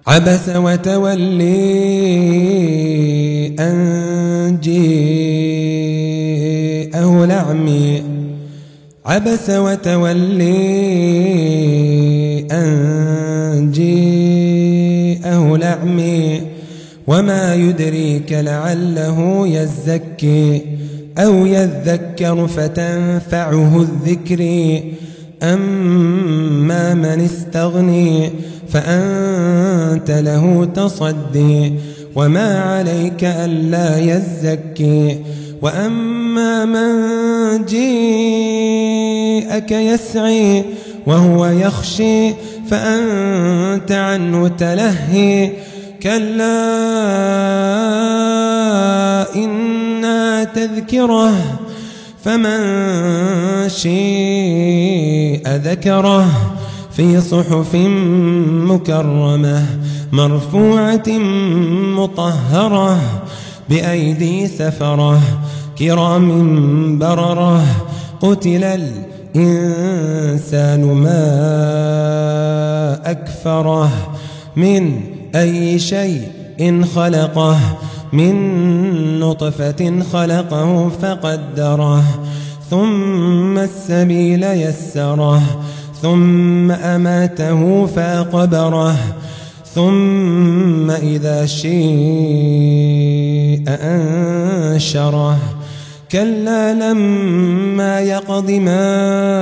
عبس وتولي أن جاءه الأعمى. عبس وتولي أن جاءه الأعمى وما يدريك لعله يزكي أو يذكر فتنفعه الذكر. أما من استغني فأنت له تصدي وما عليك ألا يزكي. وأما من جاءك يسعي وهو يخشي فأنت عنه تلهي. كلا إنها تذكرة فمن شاء ذكره في صحف مكرمة مرفوعة مطهرة بأيدي سفرة كرام بررة. قتل الإنسان ما أكفره من أي شيء خلقه من نطفة خلقه فقدره ثم السبيل يسره ثم أماته فقبره ثم إذا شاء أنشره. كلا لما يقض ما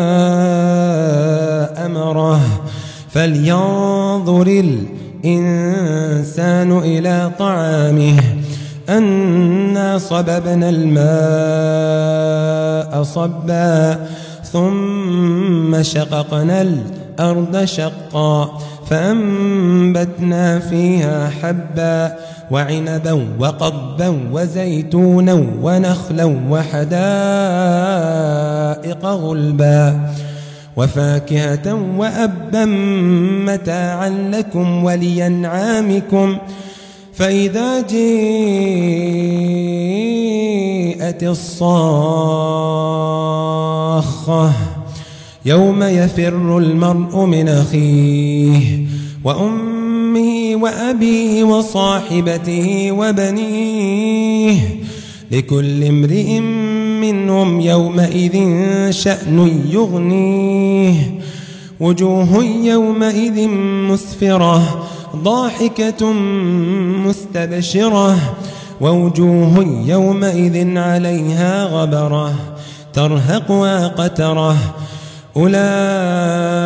أمره فلينظر الإنسان إلى طعامه أنا صببنا الماء صبا ثم شققنا الأرض شقا فأنبتنا فيها حبا وعنبا وقضبا وزيتونا ونخلا وحدائق غلبا وفاكهة وأبا متاعا لكم ولأنعامكم. فإذا جاءت الصاخة يوم يفر المرء من أخيه وأمه وأبيه وصاحبته وبنيه لكل امرئ منهم يومئذ شأن يغنيه. وجوه يومئذ مسفرة ضاحكة مستبشرة ووجوه يومئذ عليها غبرة ترهقها قترة.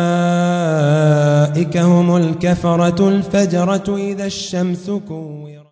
أولئك هم الكفرة الفجرة إذا الشمس كورت.